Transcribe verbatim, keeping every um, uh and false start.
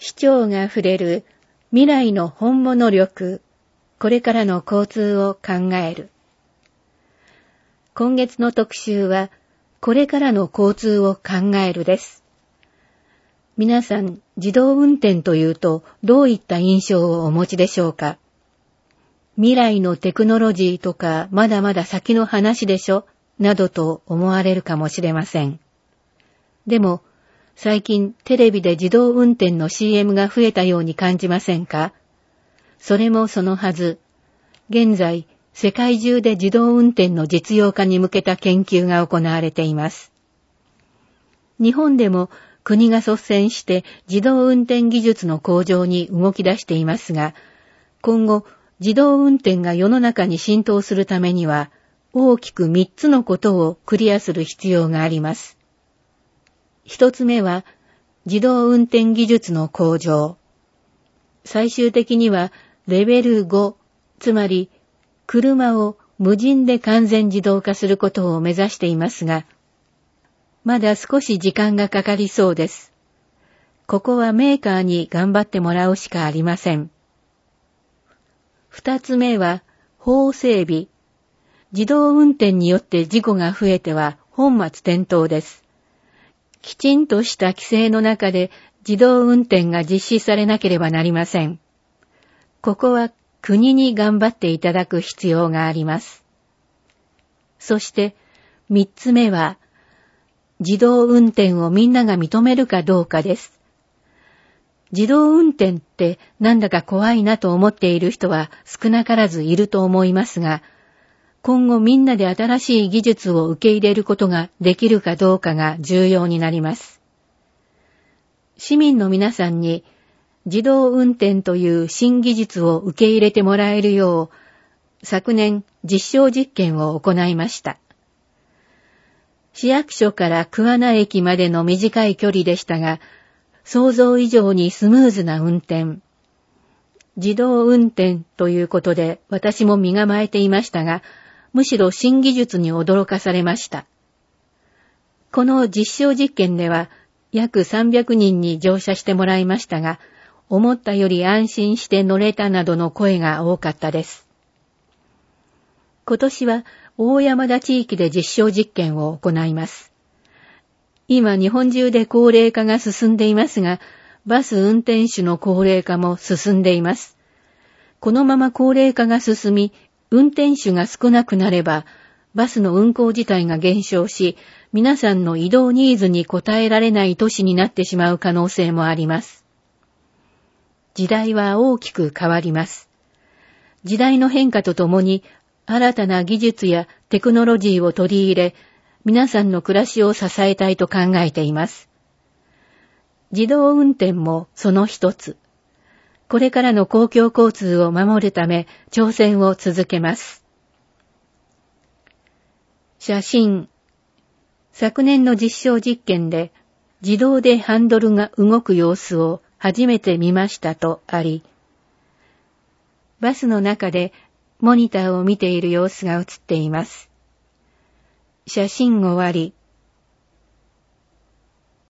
市長が触れる未来の本物力、これからの交通を考える。今月の特集は、これからの交通を考えるです。皆さん、自動運転というとどういった印象をお持ちでしょうか。未来のテクノロジーとかまだまだ先の話でしょ、などと思われるかもしれません。でも、最近テレビで自動運転の シーエム が増えたように感じませんか？それもそのはず。現在、世界中で自動運転の実用化に向けた研究が行われています。日本でも国が率先して自動運転技術の向上に動き出していますが、今後自動運転が世の中に浸透するためには、大きくみっつのことをクリアする必要があります。一つ目は、自動運転技術の向上。最終的には、レベルご、つまり、車を無人で完全自動化することを目指していますが、まだ少し時間がかかりそうです。ここはメーカーに頑張ってもらうしかありません。二つ目は、法整備。自動運転によって事故が増えては本末転倒です。きちんとした規制の中で自動運転が実施されなければなりません。ここは国に頑張っていただく必要があります。そして三つ目は、自動運転をみんなが認めるかどうかです。自動運転ってなんだか怖いなと思っている人は少なからずいると思いますが、今後みんなで新しい技術を受け入れることができるかどうかが重要になります。市民の皆さんに自動運転という新技術を受け入れてもらえるよう、昨年実証実験を行いました。市役所から桑名駅までの短い距離でしたが、想像以上にスムーズな運転。自動運転ということで私も身構えていましたが、むしろ新技術に驚かされました。この実証実験では約さんびゃくにんに乗車してもらいましたが、思ったより安心して乗れたなどの声が多かったです。今年は大山田地域で実証実験を行います。今日本中で高齢化が進んでいますが、バス運転手の高齢化も進んでいます。このまま高齢化が進み、運転手が少なくなれば、バスの運行自体が減少し、皆さんの移動ニーズに応えられない都市になってしまう可能性もあります。時代は大きく変わります。時代の変化とともに、新たな技術やテクノロジーを取り入れ、皆さんの暮らしを支えたいと考えています。自動運転もその一つ。これからの公共交通を守るため挑戦を続けます。写真。昨年の実証実験で自動でハンドルが動く様子を初めて見ましたとあり、バスの中でモニターを見ている様子が映っています。写真終わり。